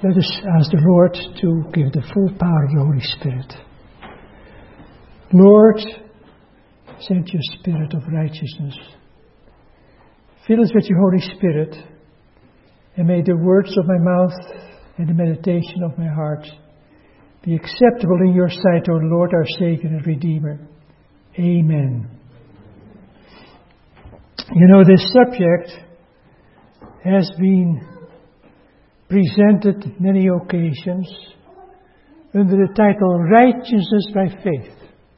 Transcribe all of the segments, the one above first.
Let us ask the Lord to give the full power of the Holy Spirit. Lord, send your Spirit of righteousness. Fill us with your Holy Spirit, and may the words of my mouth and the meditation of my heart be acceptable in your sight, O Lord, our Savior and Redeemer. Amen. You know, this subject has been presented many occasions under the title Righteousness by Faith.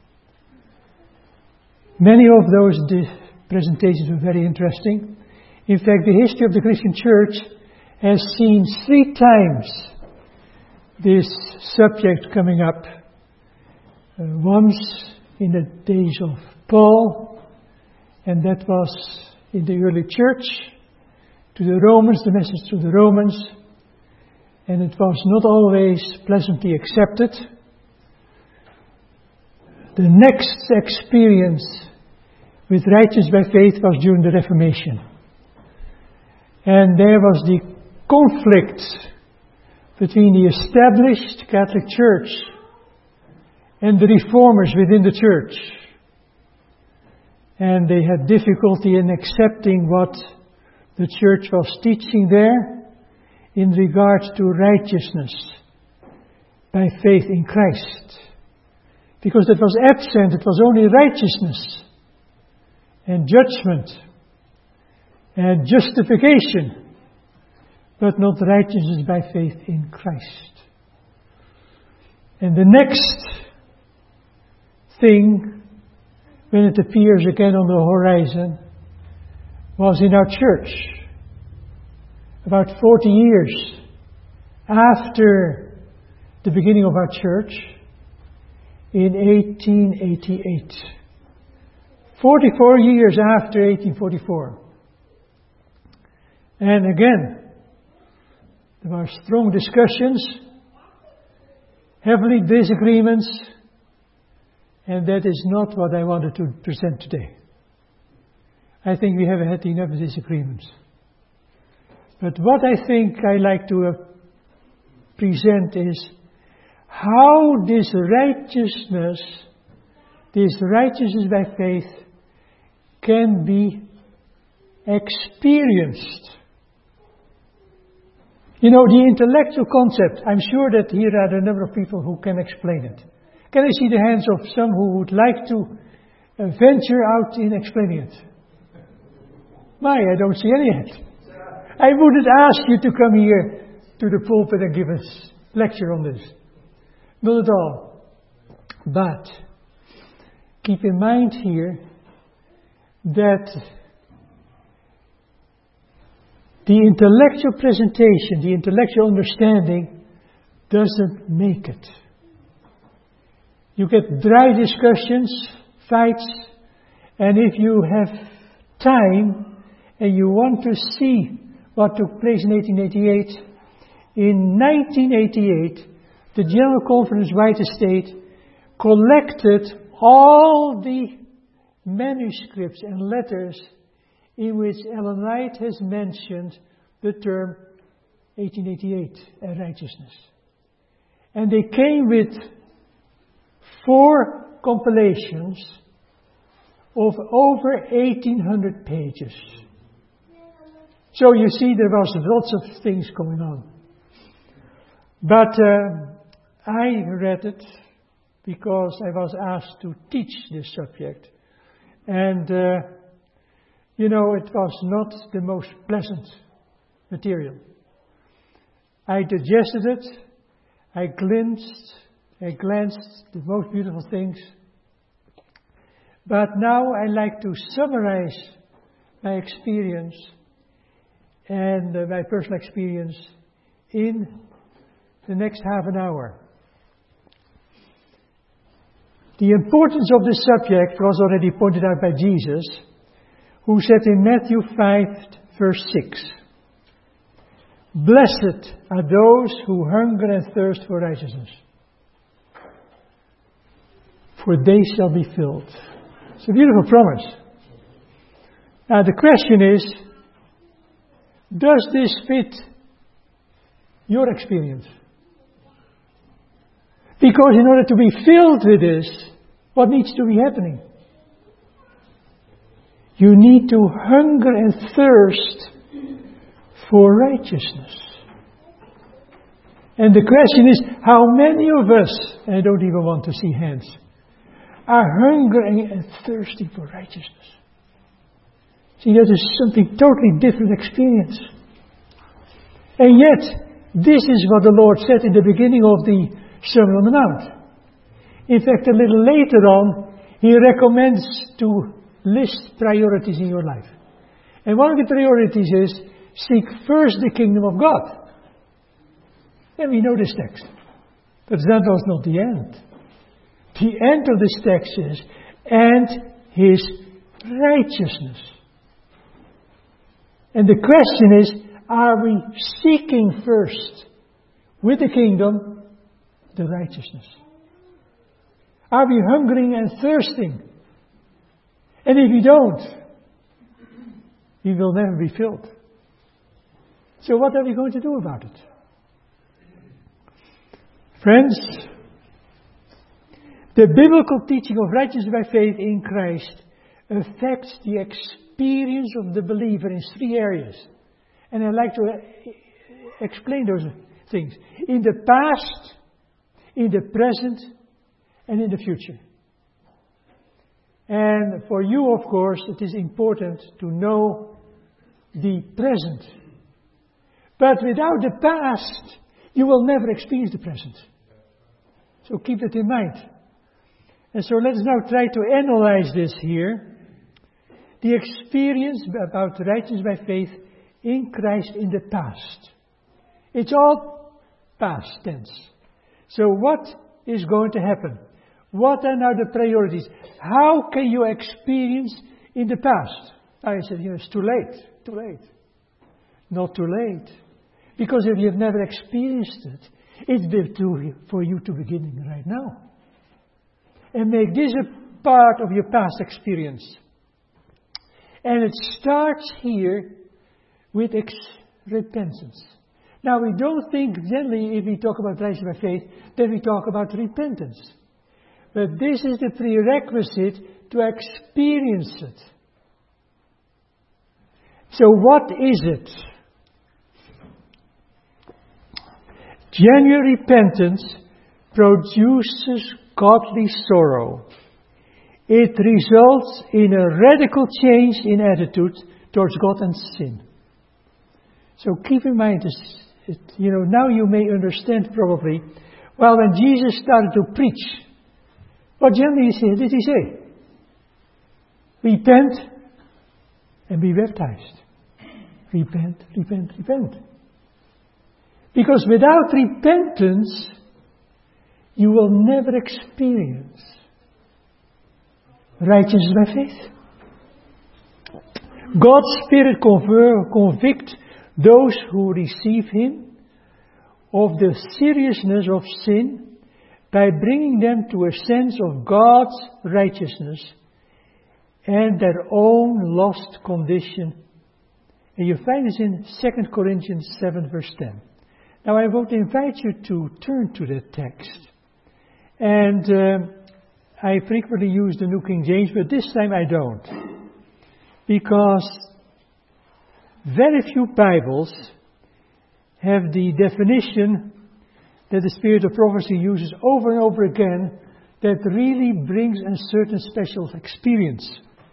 Many of those presentations were very interesting. In fact, the history of the Christian Church has seen 3 times this subject coming up. Once in the days of Paul, and that was in the early church, to the Romans, the message to the Romans, and it was not always pleasantly accepted. The next experience with righteousness by faith was during the Reformation. And there was the conflict between the established Catholic Church and the reformers within the church. And they had difficulty in accepting what the church was teaching there in regard to righteousness by faith in Christ. Because it was absent, it was only righteousness and judgment and justification, but not righteousness by faith in Christ. And the next thing, when it appears again on the horizon, was in our church. About 40 years after the beginning of our church, in 1888. 44 years after 1844. And again, there were strong discussions, heavy disagreements, and that is not what I wanted to present today. I think we have had enough disagreements. But what I think I like to present is how this righteousness by faith, can be experienced. You know, the intellectual concept, I'm sure that here are a number of people who can explain it. Can I see the hands of some who would like to venture out in explaining it? I don't see any hands. I wouldn't ask you to come here to the pulpit and give us lecture on this. Not at all. But keep in mind here that the intellectual presentation, the intellectual understanding doesn't make it. You get dry discussions, fights, and if you have time and you want to see what took place in 1888, in 1988, the General Conference White Estate collected all the manuscripts and letters in which Ellen White has mentioned the term 1888 and righteousness. And they came with 4 compilations of over 1,800 pages. So you see there was lots of things going on. But I read it because I was asked to teach this subject. And, it was not the most pleasant material. I digested it. I glanced the most beautiful things. But now I like to summarize my experience and my personal experience in the next half an hour. The importance of this subject was already pointed out by Jesus, who said in Matthew 5, verse 6, "Blessed are those who hunger and thirst for righteousness, for they shall be filled." It's a beautiful promise. Now the question is, does this fit Your experience. Because in order to be filled with this, what needs to be happening? You need to hunger and thirst for righteousness. And the question is, how many of us, and I don't even want to see hands, are hungering and thirsty for righteousness? See, that is something totally different experience. And yet, this is what the Lord said in the beginning of the Sermon on the Mount. In fact, a little later on, He recommends to list priorities in your life. And one of the priorities is, seek first the kingdom of God. And we know this text. But that was not the end. The end of this text is, and His righteousness. And the question is, are we seeking first, with the kingdom, the righteousness? Are we hungering and thirsting? And if we don't, we will never be filled. So what are we going to do about it? Friends, the biblical teaching of righteousness by faith in Christ affects the experience of the believer in three areas. And I'd like to explain those things. In the past, in the present, and in the future. And for you, of course, it is important to know the present. But without the past, you will never experience the present. So keep that in mind. And so let's now try to analyze this here. The experience about righteousness by faith in Christ in the past. It's all past tense. So what is going to happen? What are now the priorities? How can you experience in the past? I said, it's too late. Too late. Not too late. Because if you have never experienced it, it's better for you to begin right now. And make this a part of your past experience. And it starts here with repentance. Now we don't think generally if we talk about righteousness by faith, that we talk about repentance. But this is the prerequisite to experience it. So what is it? Genuine repentance produces godly sorrow. It results in a radical change in attitude towards God and sin. So keep in mind this. Now you may understand probably. Well, when Jesus started to preach, what generally did He say? Repent and be baptized. Repent, repent, repent. Because without repentance, you will never experience righteousness by faith. God's Spirit convicts those who receive Him of the seriousness of sin by bringing them to a sense of God's righteousness and their own lost condition. And you find this in 2 Corinthians 7 verse 10. Now I would invite you to turn to that text. And I frequently use the New King James, but this time I don't. Because very few Bibles have the definition that the Spirit of prophecy uses over and over again that really brings a certain special experience.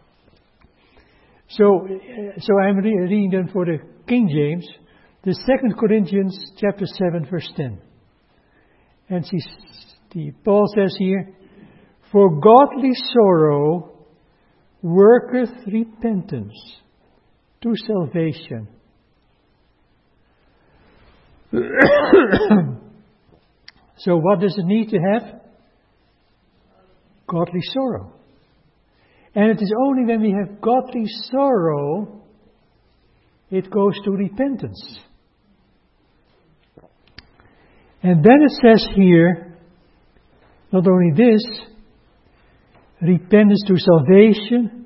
So I'm reading them for the King James, the 2 Corinthians chapter 7 verse 10. And Paul says here, for godly sorrow worketh repentance to salvation. So what does it need to have? Godly sorrow. And it is only when we have godly sorrow, it goes to repentance. And then it says here, not only this, repentance to salvation,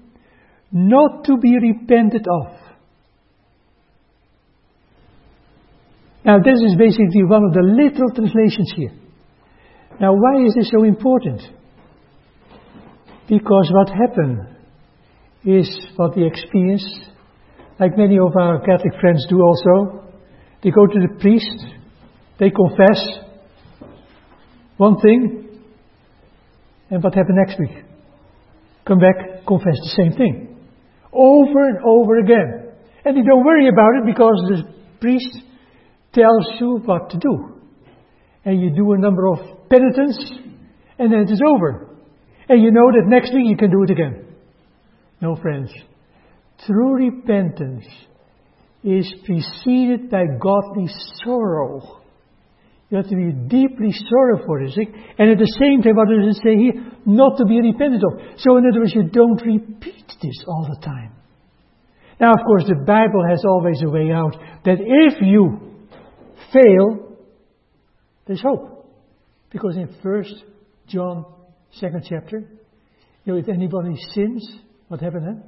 not to be repented of. Now, this is basically one of the literal translations here. Now, why is this so important? Because what happened is what we experience, like many of our Catholic friends do also. They go to the priest, they confess one thing, and what happened next week? Come back, confess the same thing. Over and over again. And you don't worry about it because the priest tells you what to do. And you do a number of penitence, and then it is over. And you know that next week you can do it again. No, friends. True repentance is preceded by godly sorrow. You have to be deeply sorrowful for this thing. And at the same time, what does it say here? Not to be repented of. So in other words, you don't repeat this all the time. Now, of course, the Bible has always a way out. That if you fail, there's hope. Because in 1 John, 2nd chapter, if anybody sins, what happened then?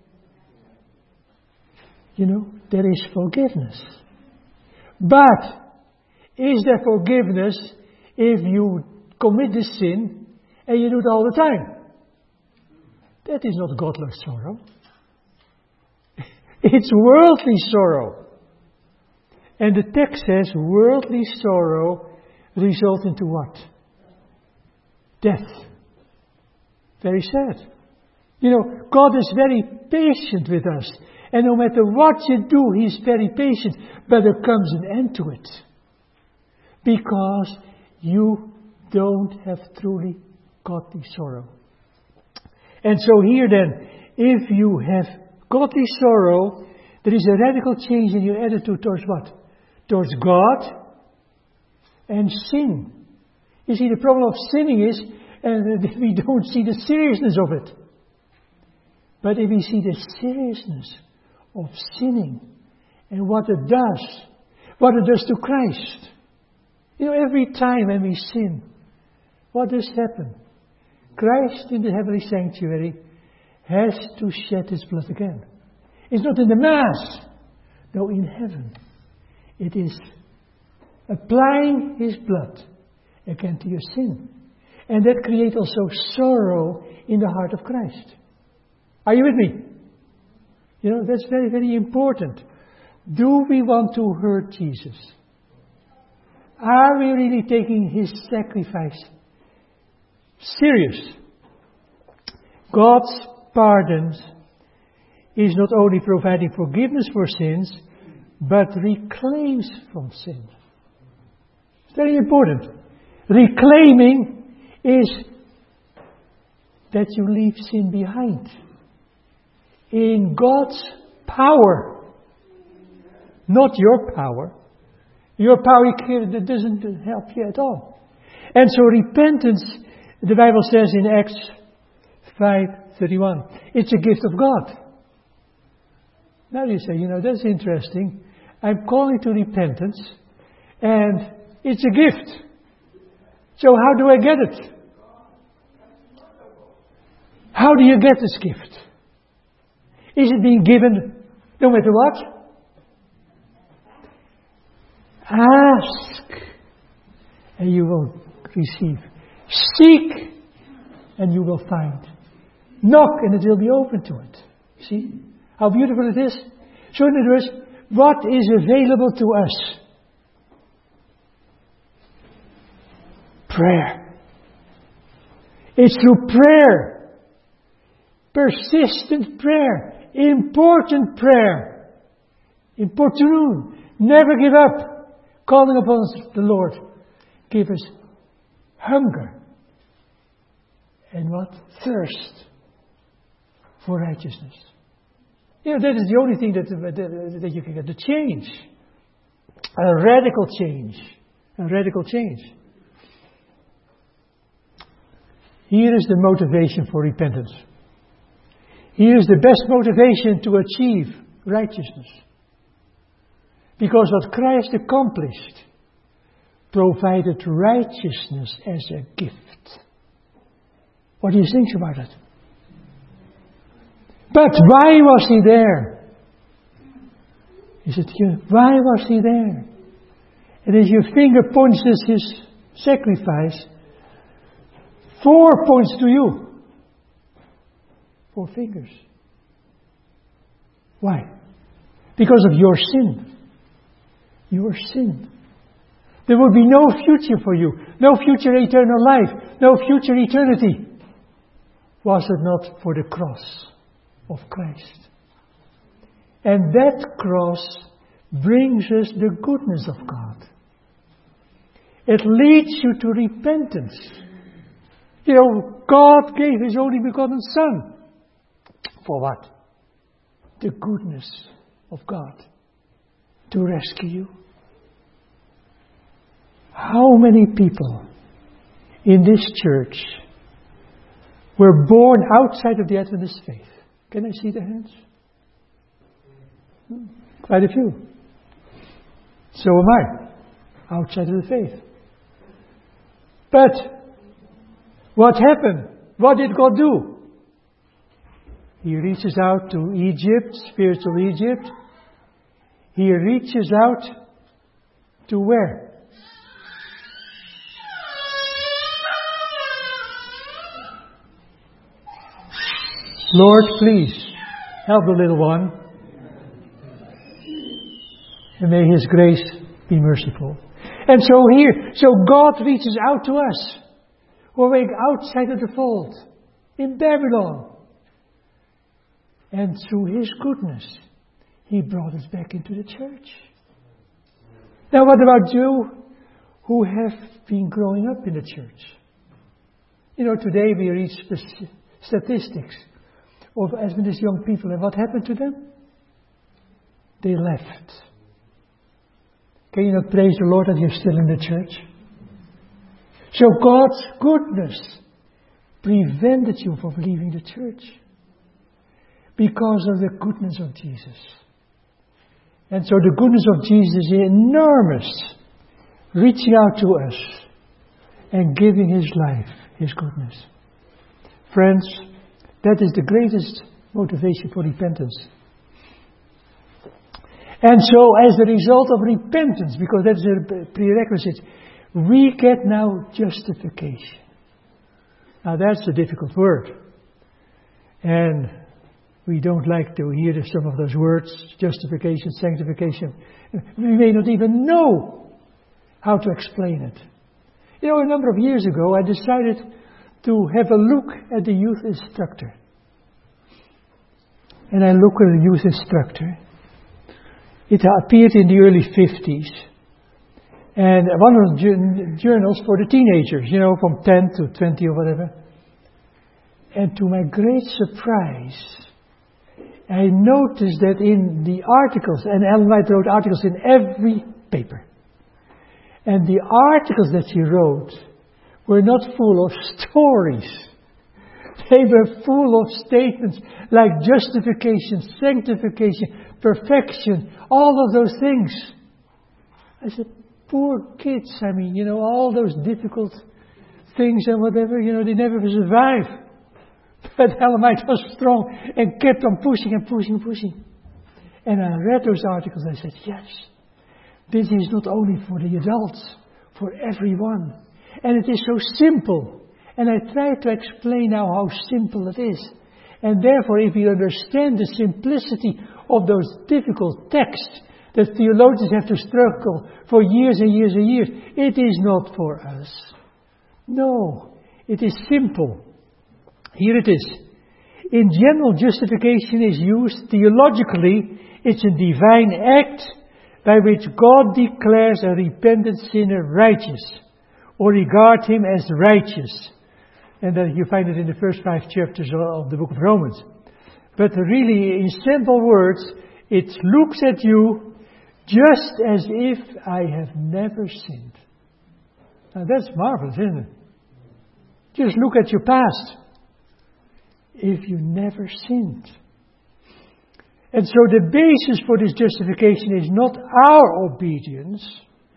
There is forgiveness. But is there forgiveness if you commit the sin and you do it all the time? That is not godly sorrow. It's worldly sorrow. And the text says worldly sorrow results into what? Death. Very sad. God is very patient with us. And no matter what you do, He's very patient. But there comes an end to it. Because you don't have truly godly sorrow. And so here then, if you have godly sorrow, there is a radical change in your attitude towards what? Towards God and sin. You see, the problem of sinning is we don't see the seriousness of it. But if we see the seriousness of sinning and what it does to Christ. Every time when we sin, what does happen? Christ in the heavenly sanctuary has to shed His blood again. It's not in the Mass. No, in heaven. It is applying His blood again to your sin. And that creates also sorrow in the heart of Christ. Are you with me? That's very, very important. Do we want to hurt Jesus? Are we really taking His sacrifice serious? God's pardons is not only providing forgiveness for sins, but reclaims from sin. It's very important. Reclaiming is that you leave sin behind. In God's power. Not your power. Your power that doesn't help you at all. And so repentance, the Bible says in Acts 5:31, it's a gift of God. Now you say, that's interesting. I'm calling to repentance and it's a gift. So how do I get it? How do you get this gift? Is it being given no matter what? Ask and you will receive. Seek and you will find. Knock and it will be open to it. See how beautiful it is? So in other words, what is available to us? Prayer. It's through prayer. Persistent prayer. Important prayer. Importune. Never give up. Calling upon the Lord. Give us hunger. And what? Thirst for righteousness. That is the only thing that you can get. The change. A radical change. A radical change. Here is the motivation for repentance. Here is the best motivation to achieve righteousness. Because what Christ accomplished provided righteousness as a gift. What do you think about it? But why was He there? Is it here? Why was He there? And as your finger points at his sacrifice, 4 points to you. 4 fingers. Why? Because of your sin. Your sin. There will be no future for you. No future eternal life. No future eternity. Was it not for the cross of Christ? And that cross brings us the goodness of God. It leads you to repentance. You know, God gave His only begotten Son. For what? The goodness of God. To rescue you. How many people in this church were born outside of the Adventist faith? Can I see the hands? Quite a few. So am I. Outside of the faith. But what happened? What did God do? He reaches out to Egypt, spiritual Egypt. He reaches out to where? Lord, please, help the little one. And may His grace be merciful. And so God reaches out to us, who are outside of the fold, in Babylon. And through His goodness, He brought us back into the church. Now what about you who have been growing up in the church? You know, today we read statistics of Adventist young people, and what happened to them? They left. Can you not praise the Lord that you're still in the church? So God's goodness prevented you from leaving the church because of the goodness of Jesus. And so the goodness of Jesus is enormous, reaching out to us and giving His life, His goodness. Friends, that is the greatest motivation for repentance. And so, as a result of repentance, because that's a prerequisite, we get now justification. Now, that's a difficult word. And we don't like to hear some of those words, justification, sanctification. We may not even know how to explain it. You know, a number of years ago, I decided to have a look at the youth instructor. And I look at the youth instructor. It appeared in the early 50s. And one of the journals for the teenagers, you know, from 10 to 20 or whatever. And to my great surprise, I noticed that in the articles, and Ellen White wrote articles in every paper. And the articles that she wrote were not full of stories. They were full of statements like justification, sanctification, perfection, all of those things. I said, poor kids, I mean, you know, all those difficult things and whatever, you know, they never survive. But Ellen White was strong and kept on pushing and pushing and pushing. And I read those articles and I said, yes, this is not only for the adults, for everyone. And it is so simple. And I try to explain now how simple it is. And therefore, if you understand the simplicity of those difficult texts that theologians have to struggle for years and years and years, it is not for us. No, it is simple. Here it is. In general, justification is used theologically. It's a divine act by which God declares a repentant sinner righteous, or regard him as righteous. And then you find it in the first 5 chapters of the book of Romans. But really, in simple words, it looks at you just as if I have never sinned. Now that's marvelous, isn't it? Just look at your past. If you never sinned. And so the basis for this justification is not our obedience,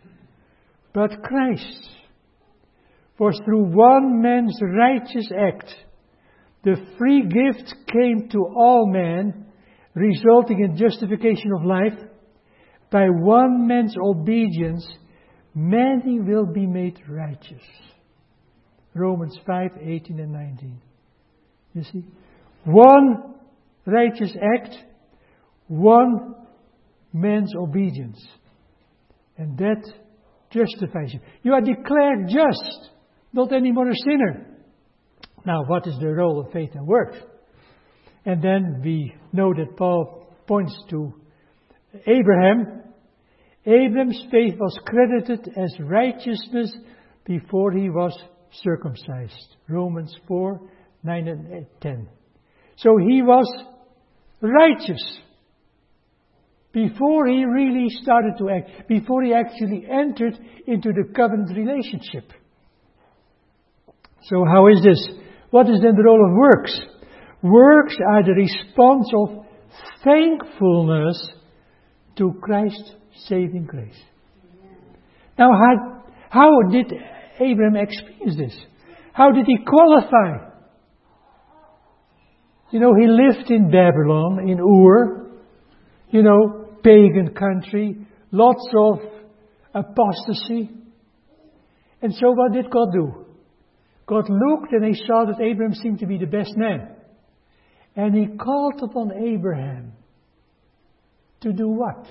but Christ's. For through one man's righteous act, the free gift came to all men, resulting in justification of life. By one man's obedience, many will be made righteous. Romans 5:18 and 19. You see? One righteous act, one man's obedience. And that justifies you. You are declared just, not anymore a sinner. Now, what is the role of faith and works? And then we know that Paul points to Abraham. Abraham's faith was credited as righteousness before he was circumcised. Romans 4:9 and 10. So he was righteous before he really started to act, before he actually entered into the covenant relationship. So how is this? What is then the role of works? Works are the response of thankfulness to Christ's saving grace. Now, how did Abraham experience this? How did he qualify? You know, he lived in Babylon, in Ur, pagan country, lots of apostasy. And so what did God do? God looked and he saw that Abraham seemed to be the best man. And he called upon Abraham to do what?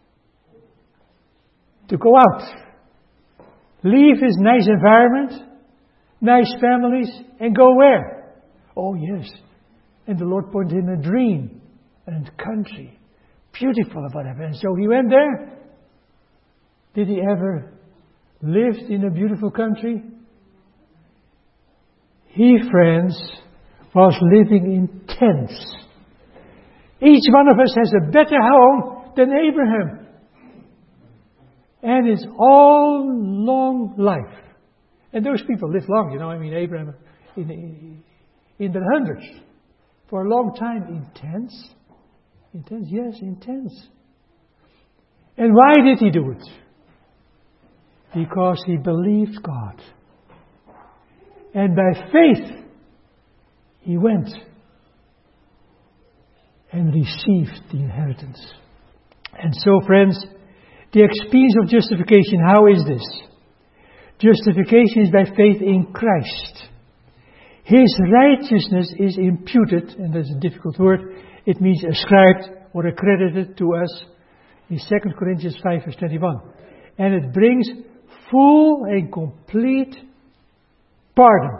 To go out. Leave his nice environment, nice families, and go where? Oh yes. And the Lord pointed him a dream and country. Beautiful or whatever. And so he went there. Did he ever live in a beautiful country? He, friends, was living in tents. Each one of us has a better home than Abraham. And it's all long life. And those people live long, Abraham in the hundreds. For a long time in tents. In tents, yes, in tents. And why did he do it? Because he believed God. And by faith, he went and received the inheritance. And so, friends, the experience of justification, how is this? Justification is by faith in Christ. His righteousness is imputed, and that's a difficult word. It means ascribed or accredited to us in 2 Corinthians 5 verse 21. And it brings full and complete pardon.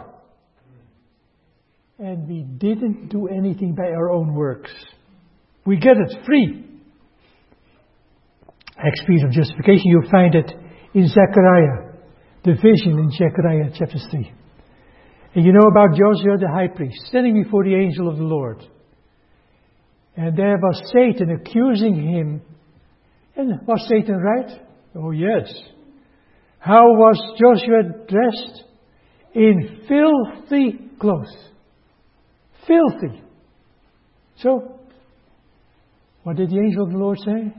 And we didn't do anything by our own works. We get it free. Experience of justification, you'll find it in Zechariah. The vision in Zechariah chapter 3. And you know about Joshua the high priest, standing before the angel of the Lord. And there was Satan accusing him. And was Satan right? Oh yes. How was Joshua dressed? In filthy clothes. Filthy. So, what did the angel of the Lord say?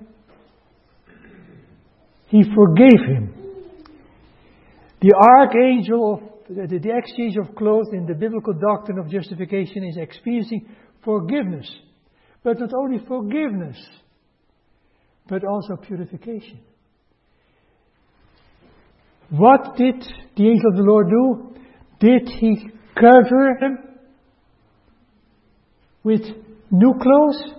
He forgave him. The the exchange of clothes in the biblical doctrine of justification is experiencing forgiveness. But not only forgiveness, but also purification. What did the angel of the Lord do? Did he cover him with new clothes?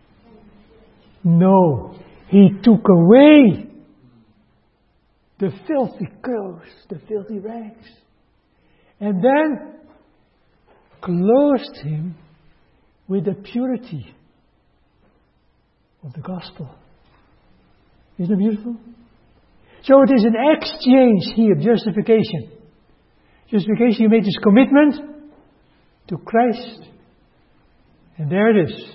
No. He took away the filthy clothes, the filthy rags. And then clothed him with the purity of the gospel. Isn't it beautiful? So it is an exchange here, justification. Justification, you made this commitment to Christ. And there it is.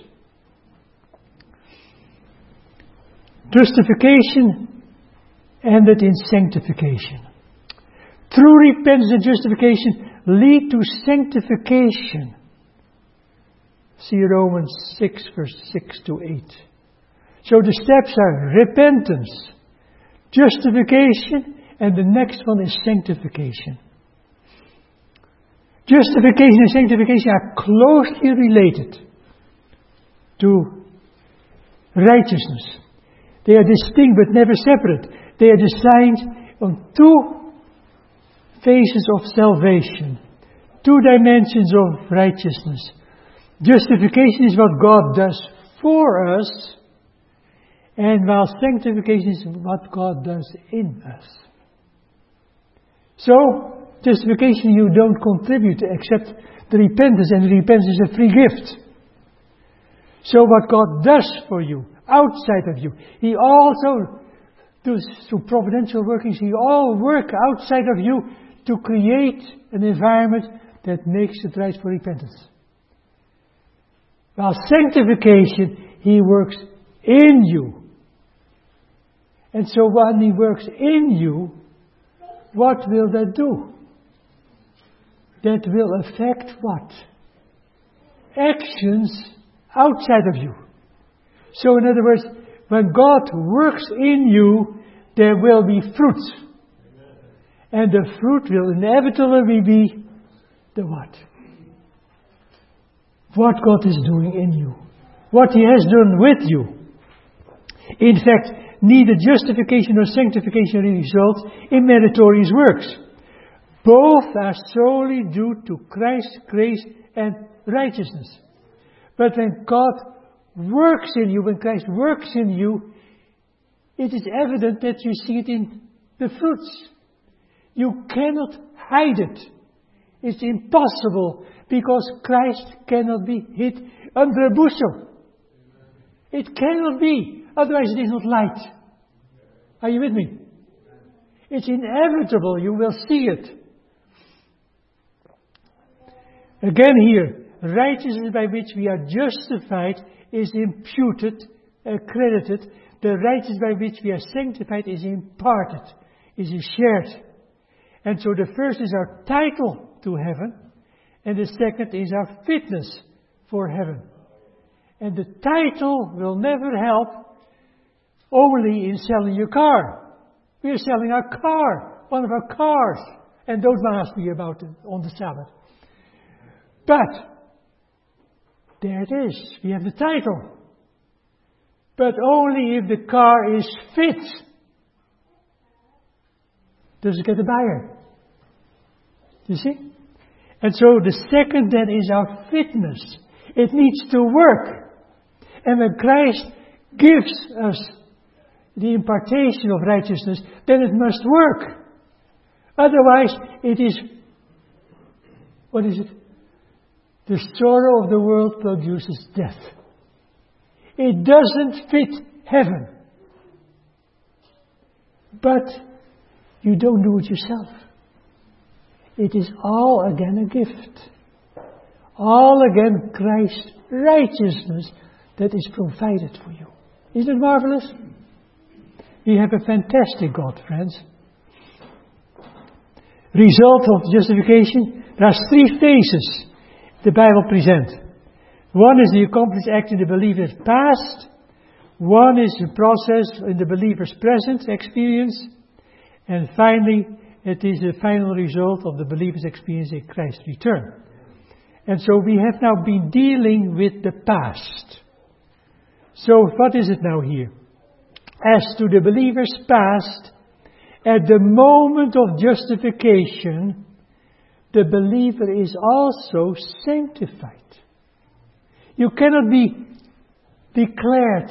Justification ended in sanctification. True repentance and justification lead to sanctification. See Romans 6 verse 6 to 8. So the steps are repentance, justification, and the next one is sanctification. Justification and sanctification are closely related to righteousness. They are distinct but never separate. They are designed on two phases of salvation, two dimensions of righteousness. Justification is what God does for us, and while sanctification is what God does in us. So, justification you don't contribute except the repentance, and the repentance is a free gift. So what God does for you, outside of you, He also does through providential workings, He all work outside of you to create an environment that makes it right for repentance. While sanctification, He works in you. And so when He works in you, what will that do? That will affect what? Actions outside of you. So in other words, when God works in you, there will be fruit. And the fruit will inevitably be the what? What God is doing in you. What He has done with you. In fact, neither justification nor sanctification result in meritorious works. Both are solely due to Christ's grace and righteousness. But when God works in you, when Christ works in you, it is evident that you see it in the fruits. You cannot hide it. It's impossible, because Christ cannot be hid under a bushel. It cannot be, otherwise it is not light. Are you with me? It's inevitable, you will see it. Again here, righteousness by which we are justified is imputed, accredited. The righteousness by which we are sanctified is imparted, is shared. And so the first is our title to heaven, and the second is our fitness for heaven. And the title will never help only in selling your car. We are selling our car, one of our cars. And don't ask me about it on the Sabbath. But there it is. We have the title. But only if the car is fit does it get a buyer. You see? And so the second then is our fitness. It needs to work. And when Christ gives us the impartation of righteousness, then it must work. Otherwise, it is, what is it? The sorrow of the world produces death. It doesn't fit heaven. But you don't do it yourself. It is all again a gift. All again Christ's righteousness that is provided for you. Isn't it marvelous? We have a fantastic God, friends. Result of justification. There are three phases the Bible presents. One is the accomplished act in the believer's past. One is the process in the believer's present experience. And finally, it is the final result of the believer's experience in Christ's return. And so we have now been dealing with the past. So what is it now here? As to the believer's past, at the moment of justification, the believer is also sanctified. You cannot be declared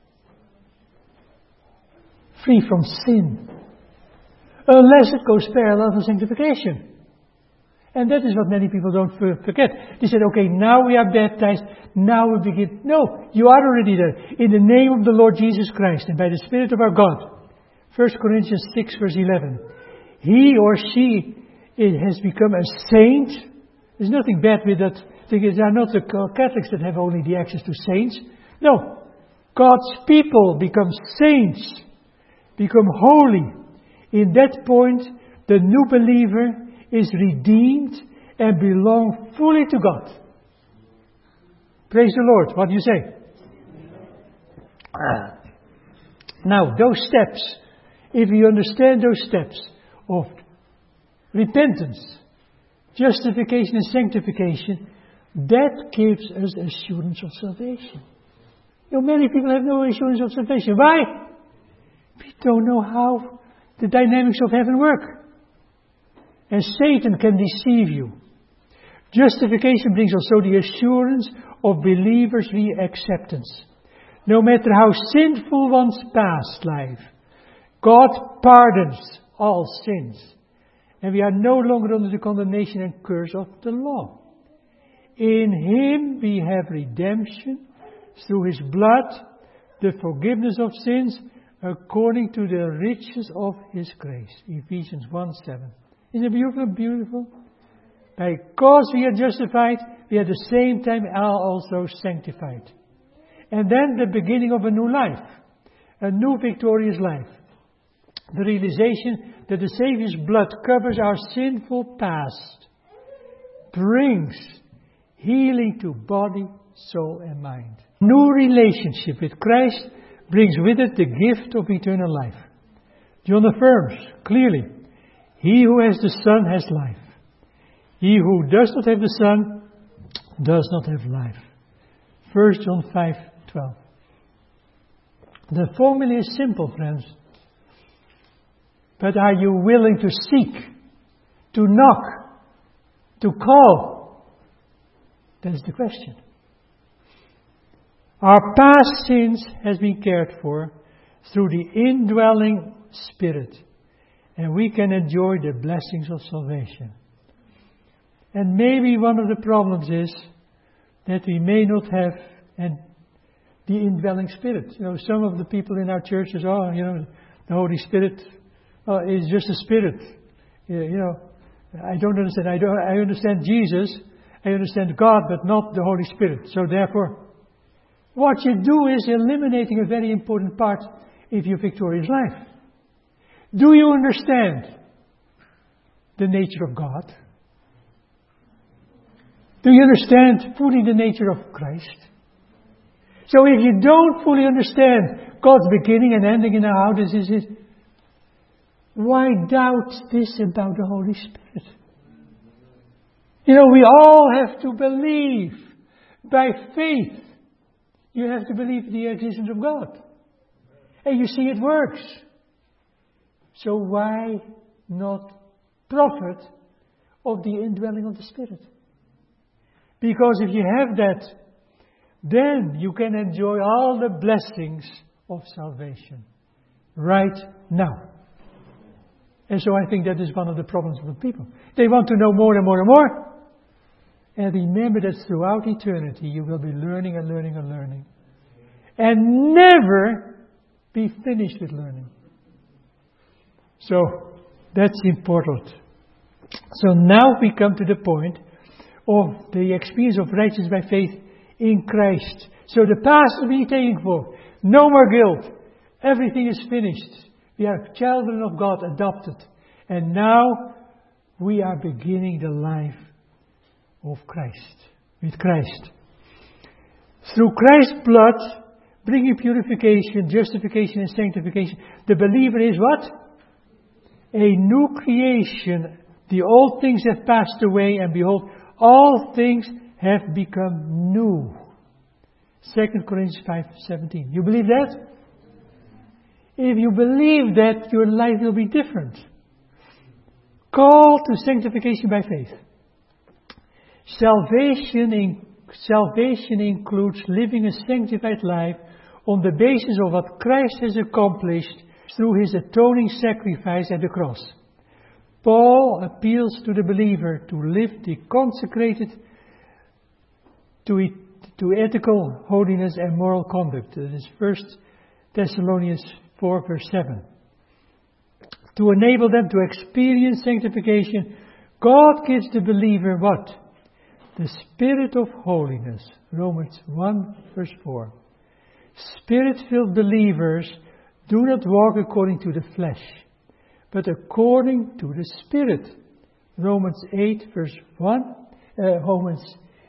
free from sin unless it goes parallel to sanctification. And that is what many people don't forget. They said, okay, now we are baptized, now we begin. No, you are already there. In the name of the Lord Jesus Christ and by the Spirit of our God. 1 Corinthians 6 verse 11. He or she has become a saint. There's nothing bad with that. There are not the Catholics that have only the access to saints. No. God's people become saints. Become holy. In that point, the new believer is redeemed and belong fully to God. Praise the Lord. What do you say? Now, those steps, if you understand those steps of repentance, justification and sanctification, that gives us assurance of salvation. You know, many people have no assurance of salvation. Why? We don't know how the dynamics of heaven work. And Satan can deceive you. Justification brings also the assurance of believers' acceptance. No matter how sinful one's past life, God pardons all sins. And we are no longer under the condemnation and curse of the law. In Him we have redemption through His blood, the forgiveness of sins, according to the riches of His grace. Ephesians 1:7. Isn't it beautiful? Beautiful. Because we are justified, we at the same time are also sanctified. And then the beginning of a new life. A new victorious life. The realization that the Savior's blood covers our sinful past brings healing to body, soul and mind. New relationship with Christ brings with it the gift of eternal life. John affirms clearly, he who has the Son has life. He who does not have the Son does not have life. 1 John 5:12. The formula is simple, friends. But are you willing to seek, to knock, to call? That is the question. Our past sins has been cared for through the indwelling Spirit, and we can enjoy the blessings of salvation. And maybe one of the problems is that we may not have the indwelling Spirit. You know, some of the people in our churches, the Holy Spirit is just a spirit. I don't understand. I understand Jesus, I understand God, but not the Holy Spirit. So therefore, what you do is eliminating a very important part of your victorious life. Do you understand the nature of God? Do you understand fully the nature of Christ? So if you don't fully understand God's beginning and ending and how this is, why doubt this about the Holy Spirit? We all have to believe by faith. You have to believe in the existence of God. And you see it works. So why not profit of the indwelling of the Spirit? Because if you have that, then you can enjoy all the blessings of salvation right now. And so I think that is one of the problems of the people. They want to know more and more and more. And remember that throughout eternity you will be learning and learning and learning. And never be finished with learning. So that's important. So now we come to the point of the experience of righteousness by faith in Christ. So the past will be taken for. No more guilt. Everything is finished. We are children of God, adopted. And now we are beginning the life of Christ. With Christ. Through Christ's blood, bringing purification, justification and sanctification, the believer is what? A new creation. The old things have passed away, and behold, all things have become new. 2 Corinthians 5:17. You believe that? If you believe that, your life will be different. Call to sanctification by faith. Salvation includes living a sanctified life on the basis of what Christ has accomplished through His atoning sacrifice at the cross. Paul appeals to the believer to live the consecrated to ethical holiness and moral conduct. That is 1 Thessalonians 4 verse 7. To enable them to experience sanctification, God gives the believer what? The Spirit of holiness. Romans 1 verse 4. Spirit-filled believers do not walk according to the flesh, but according to the Spirit. Romans 8 verse 1. Romans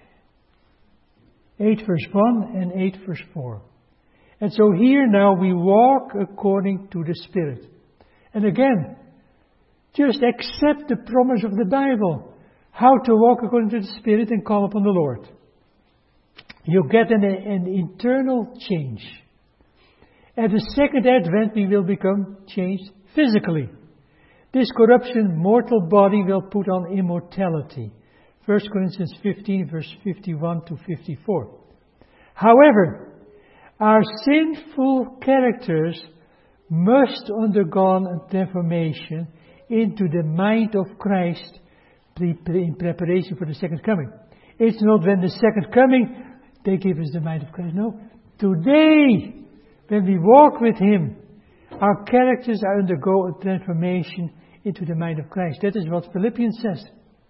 8 verse 1 and 8 verse 4. And so here now we walk according to the Spirit. And again, just accept the promise of the Bible. How to walk according to the Spirit and call upon the Lord. You get an internal change. At the second advent we will become changed physically. This corruption, mortal body will put on immortality. 1 Corinthians 15, verse 51 to 54. However, our sinful characters must undergo a transformation into the mind of Christ in preparation for the second coming. It's not when the second coming they give us the mind of Christ. No. Today, when we walk with Him, our characters undergo a transformation into the mind of Christ. That is what Philippians says.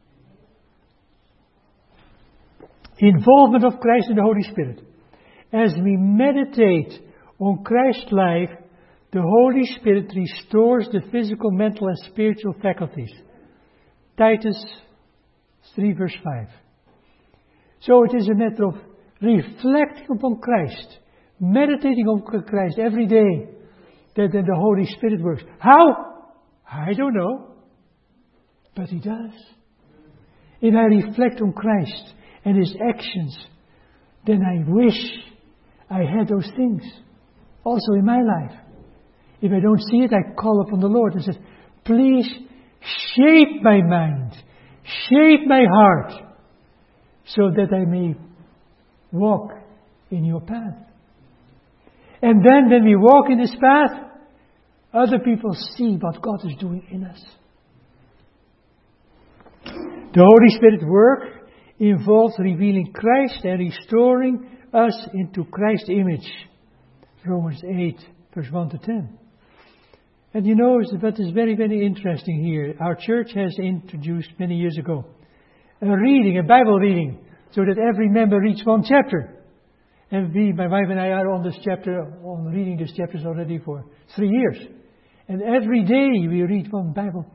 Involvement of Christ in the Holy Spirit. As we meditate on Christ's life, the Holy Spirit restores the physical, mental and spiritual faculties. Titus 3 verse 5. So it is a matter of reflecting upon Christ, meditating on Christ every day, that then the Holy Spirit works. How? I don't know. But He does. If I reflect on Christ and His actions, then I wish I had those things also in my life. If I don't see it, I call upon the Lord and say, please shape my mind, shape my heart, so that I may walk in your path. And then when we walk in this path, other people see what God is doing in us. The Holy Spirit work involves revealing Christ and restoring us into Christ's image. Romans 8, verse 1 to 10. And you know what is very, very interesting here. Our church has introduced many years ago a Bible reading, so that every member reads one chapter. And my wife and I are on reading these chapters already for 3 years. And every day we read one Bible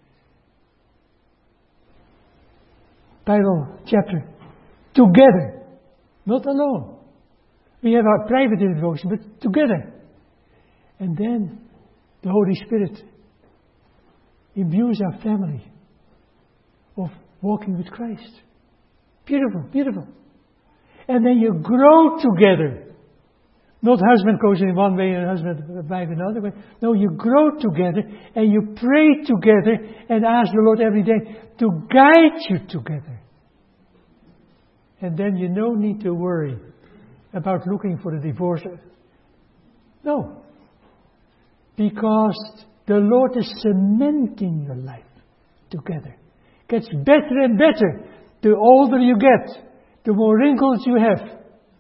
chapter together, not alone. We have our private devotion, but together. And then the Holy Spirit imbues our family of walking with Christ. Beautiful, beautiful. And then you grow together. Not husband goes in one way and wife in another way. No, you grow together and you pray together and ask the Lord every day to guide you together. And then you no need to worry about looking for a divorce. No. Because the Lord is cementing your life together. Gets better and better. The older you get, the more wrinkles you have.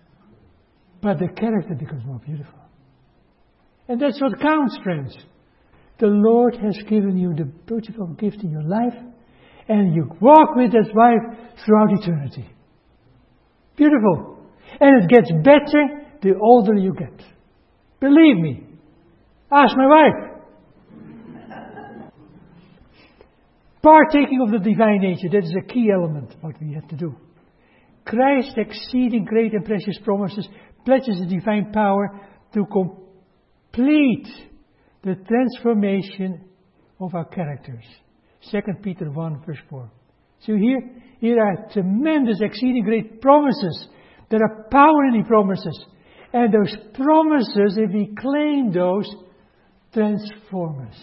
But the character becomes more beautiful. And that's what counts, friends. The Lord has given you the beautiful gift in your life, and you walk with that wife throughout eternity. Beautiful. And it gets better the older you get. Believe me. Ask my wife. Partaking of the divine nature, that is a key element, what we have to do. Christ's exceeding great and precious promises pledges the divine power to complete the transformation of our characters. 2 Peter 1 verse 4. So here are tremendous, exceeding great promises. There are power in the promises. And those promises, if we claim those, transform us.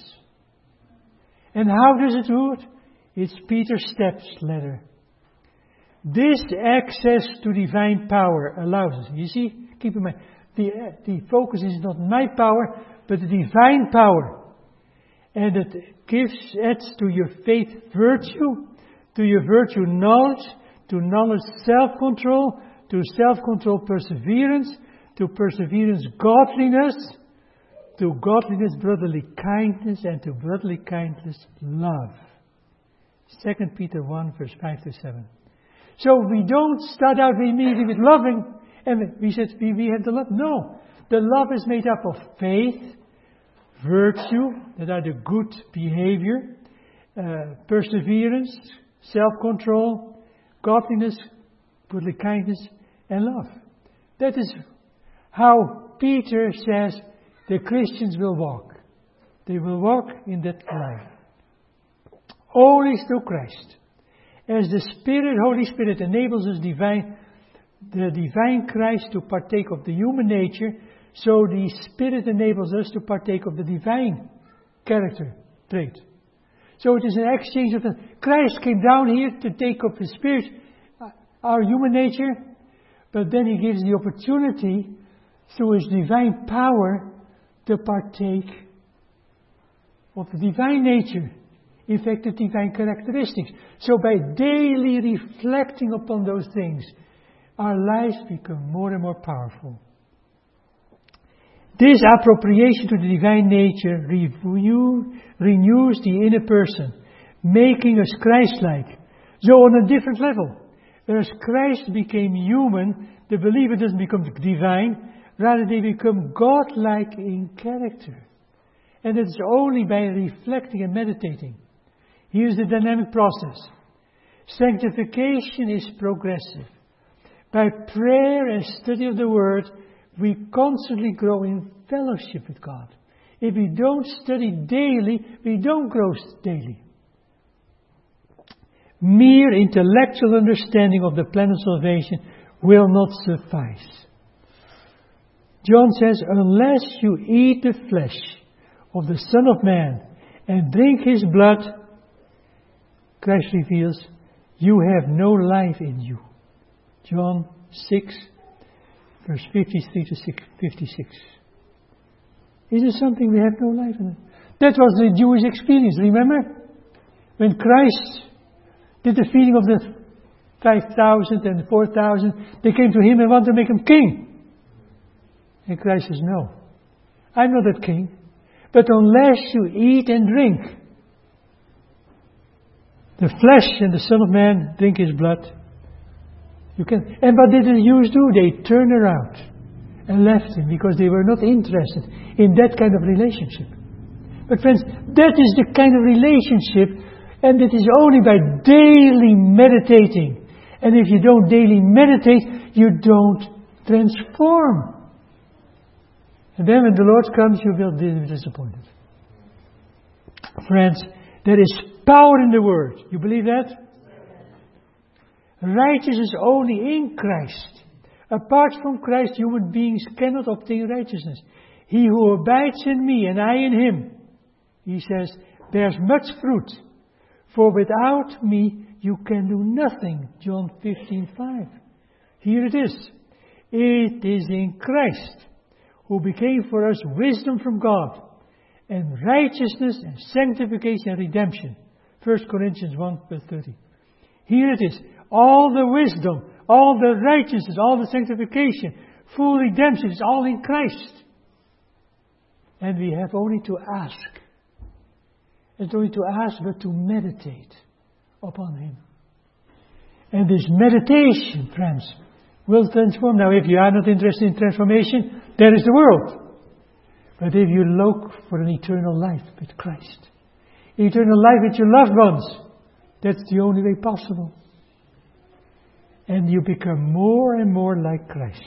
And how does it do it? It's Peter's steps letter. This access to divine power allows us. You see, keep in mind, the focus is not my power, but the divine power. And it adds to your faith virtue, to your virtue knowledge, to knowledge self-control, to self-control perseverance, to perseverance godliness, to godliness brotherly kindness, and to brotherly kindness love. 2 Peter 1 verse 5 to 7. So we don't start out immediately with loving, and we said we have the love. No, the love is made up of faith, virtue, that are the good behavior, perseverance, self-control, godliness, brotherly kindness, and love. That is how Peter says the Christians will walk. They will walk in that life. Always through Christ. As the Holy Spirit enables us the divine Christ to partake of the human nature, so the Spirit enables us to partake of the divine character trait. So it is an exchange of Christ came down here to take up His Spirit, our human nature, but then He gives the opportunity through His divine power to partake of the divine nature, in fact the divine characteristics. So by daily reflecting upon those things, our lives become more and more powerful. This appropriation to the divine nature renews the inner person, making us Christ-like. So on a different level. Whereas Christ became human, the believer doesn't become divine, rather they become God-like in character. And it's only by reflecting and meditating. Here's the dynamic process. Sanctification is progressive. By prayer and study of the Word, we constantly grow in fellowship with God. If we don't study daily, we don't grow daily. Mere intellectual understanding of the plan of salvation will not suffice. John says, unless you eat the flesh of the Son of Man and drink His blood, Christ reveals, you have no life in you. John 6, verse 53 to 56. Is there something we have no life in it? That was the Jewish experience, remember? When Christ did the feeding of the 5,000 and the 4,000, they came to Him and wanted to make Him king. And Christ says, no, I'm not that king. But unless you eat and drink the flesh and the Son of Man, drink His blood, you can. And what did the Jews do? They turned around and left Him because they were not interested in that kind of relationship. But friends, that is the kind of relationship, and it is only by daily meditating. And if you don't daily meditate, you don't transform. And then when the Lord comes, you will be disappointed. Friends, there is power in the Word. You believe that? Righteousness only in Christ. Apart from Christ, human beings cannot obtain righteousness. He who abides in me and I in him, he says, bears much fruit. For without me you can do nothing. John 15:5. Here it is. It is in Christ, who became for us wisdom from God, and righteousness and sanctification and redemption. 1 Corinthians 1 verse 30. Here it is. All the wisdom, all the righteousness, all the sanctification, full redemption is all in Christ. And we have only to ask. It's only to ask, but to meditate upon Him. And this meditation, friends, will transform. Now, if you are not interested in transformation, there is the world. But if you look for an eternal life with Christ, eternal life with your loved ones, that's the only way possible. And you become more and more like Christ.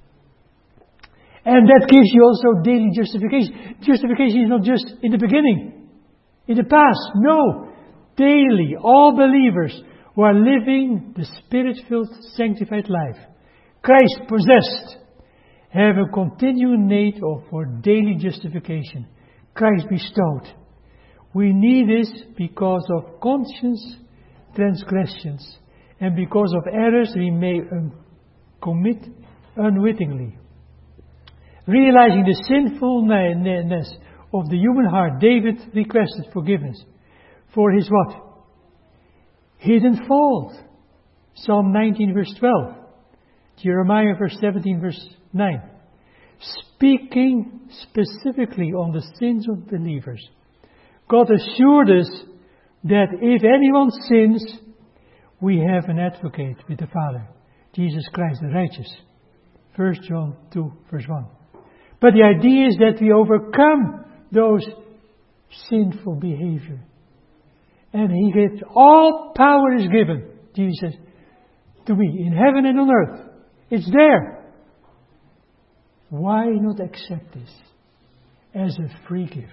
And that gives you also daily justification. Justification is not just in the beginning, in the past. No. Daily, all believers who are living the Spirit-filled, sanctified life, Christ possessed, have a continuing need for daily justification. Christ bestowed. We need this because of conscience transgressions, and because of errors we may commit unwittingly. Realizing the sinfulness of the human heart, David requested forgiveness for his what? Hidden fault. Psalm 19 verse 12. Jeremiah verse 17 verse 9. Speaking specifically on the sins of believers, God assured us that if anyone sins, we have an advocate with the Father, Jesus Christ the righteous. 1 John 2 verse 1. But the idea is that we overcome those sinful behavior. And He gets all power is given, Jesus says, to me, in heaven and on earth. It's there. Why not accept this as a free gift?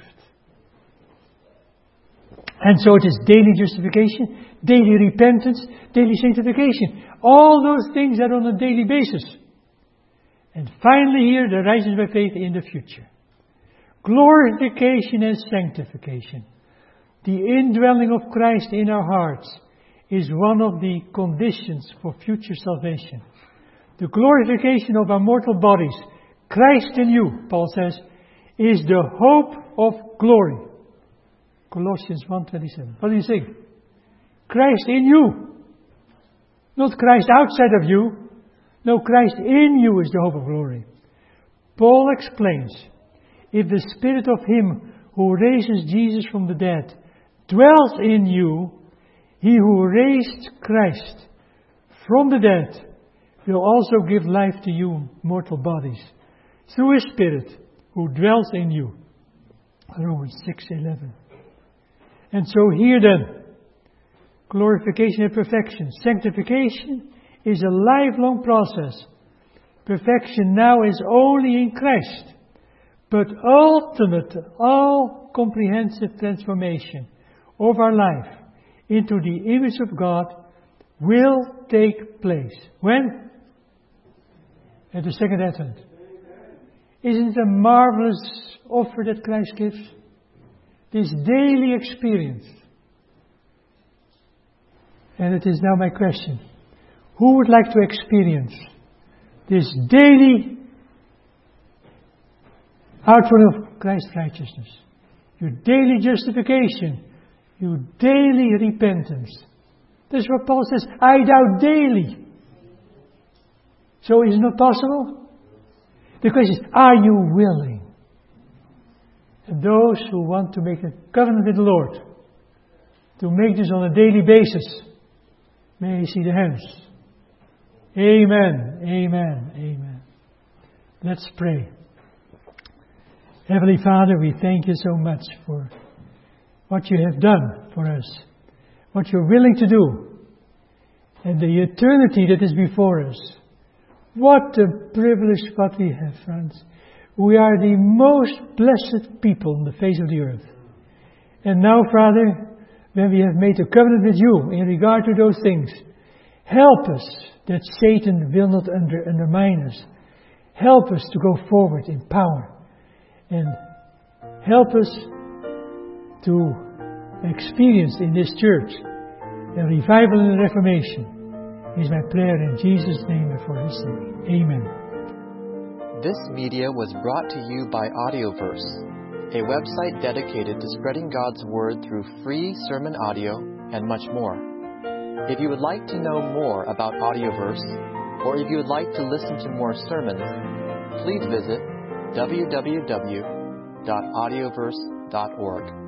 And so it is daily justification, daily repentance, daily sanctification. All those things are on a daily basis. And finally here, the righteousness by faith in the future. glorification and sanctification. The indwelling of Christ in our hearts is one of the conditions for future salvation. The glorification of our mortal bodies, Christ in you, Paul says, is the hope of glory. Colossians 1:27. What do you think? Christ in you. Not Christ outside of you. No, Christ in you is the hope of glory. Paul explains, if the Spirit of Him who raises Jesus from the dead dwells in you, He who raised Christ from the dead will also give life to you mortal bodies through His Spirit who dwells in you. Romans 6:11. And so here then, glorification and perfection. Sanctification is a lifelong process. Perfection now is only in Christ. But ultimate, all-comprehensive transformation of our life into the image of God will take place. When? At the second advent. Isn't it a marvelous offer that Christ gives? This daily experience. And it is now my question. Who would like to experience this daily outpouring of Christ's righteousness? Your daily justification. Your daily repentance. That's what Paul says. I doubt daily. So is it not possible? The question is, are you willing? And those who want to make a covenant with the Lord, to make this on a daily basis, may I see the hands. Amen, amen, amen. Let's pray. Heavenly Father, we thank you so much for what you have done for us, what you're willing to do, and the eternity that is before us. What a privilege what we have, friends. We are the most blessed people on the face of the earth. And now, Father, when we have made a covenant with you in regard to those things, help us that Satan will not undermine us. Help us to go forward in power. And help us to experience in this church a revival and a reformation. Is my prayer in Jesus' name and for His sake. Amen. This media was brought to you by Audioverse, a website dedicated to spreading God's Word through free sermon audio and much more. If you would like to know more about Audioverse, or if you would like to listen to more sermons, please visit www.audioverse.org.